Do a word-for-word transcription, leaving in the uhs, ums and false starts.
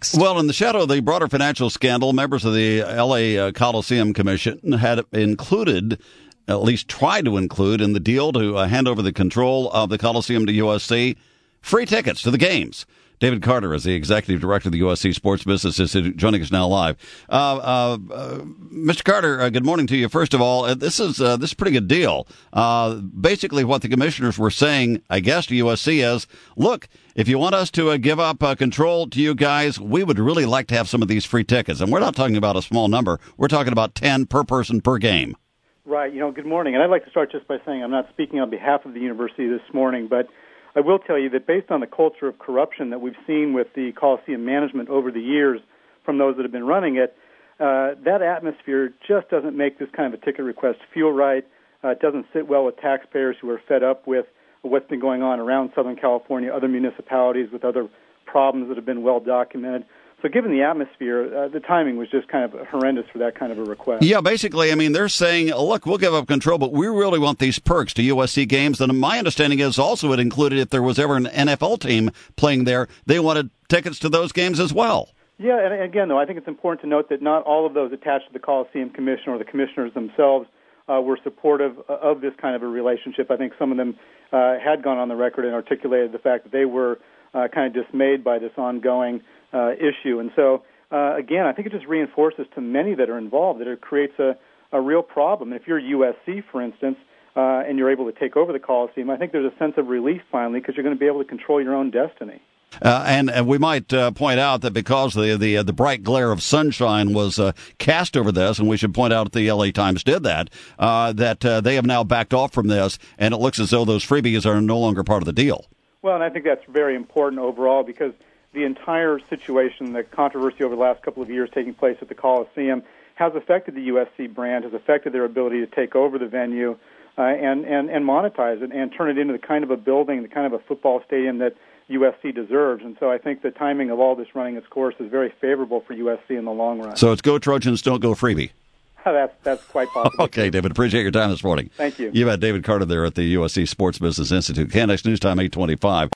next. Well, in the shadow of the broader financial scandal, members of the L A uh, Coliseum Commission had included, at least tried to include, in the deal to uh, hand over the control of the Coliseum to U S C, free tickets to the games. David Carter is the executive director of the U S C Sports Business Institute, joining us now live. Uh, uh, uh, Mister Carter, uh, good morning to you. First of all, uh, this is uh, this is a pretty good deal. Uh, basically, what the commissioners were saying, I guess, to U S C is, look, if you want us to uh, give up uh, control to you guys, we would really like to have some of these free tickets. And we're not talking about a small number. We're talking about ten per person per game. Right. You know, good morning. And I'd like to start just by saying I'm not speaking on behalf of the university this morning, but I will tell you that based on the culture of corruption that we've seen with the Coliseum management over the years from those that have been running it, uh, that atmosphere just doesn't make this kind of a ticket request feel right. Uh, it doesn't sit well with taxpayers who are fed up with what's been going on around Southern California, other municipalities with other problems that have been well documented. So given the atmosphere, uh, the timing was just kind of horrendous for that kind of a request. Yeah, basically, I mean, they're saying, look, we'll give up control, but we really want these perks to U S C games. And my understanding is also it included if there was ever an N F L team playing there, they wanted tickets to those games as well. Yeah, and again, though, I think it's important to note that not all of those attached to the Coliseum Commission or the commissioners themselves uh, were supportive of this kind of a relationship. I think some of them uh, had gone on the record and articulated the fact that they were uh, kind of dismayed by this ongoing Uh, issue. And so, uh, again, I think it just reinforces to many that are involved that it creates a, a real problem. And if you're U S C, for instance, uh, and you're able to take over the Coliseum, I think there's a sense of relief finally because you're going to be able to control your own destiny. Uh, and, and we might uh, point out that because the the, uh, the bright glare of sunshine was uh, cast over this, and we should point out that the L A Times did that, uh, that uh, they have now backed off from this, and it looks as though those freebies are no longer part of the deal. Well, and I think that's very important overall because the entire situation, the controversy over the last couple of years taking place at the Coliseum, has affected the U S C brand, has affected their ability to take over the venue uh, and, and, and monetize it and turn it into the kind of a building, the kind of a football stadium that U S C deserves. And so I think the timing of all this running its course is very favorable for U S C in the long run. So it's go Trojans, don't go freebie. that's, that's quite possible. Okay, David, appreciate your time this morning. Thank you. You've had David Carter there at the U S C Sports Business Institute. K N X News Time, eight twenty-five.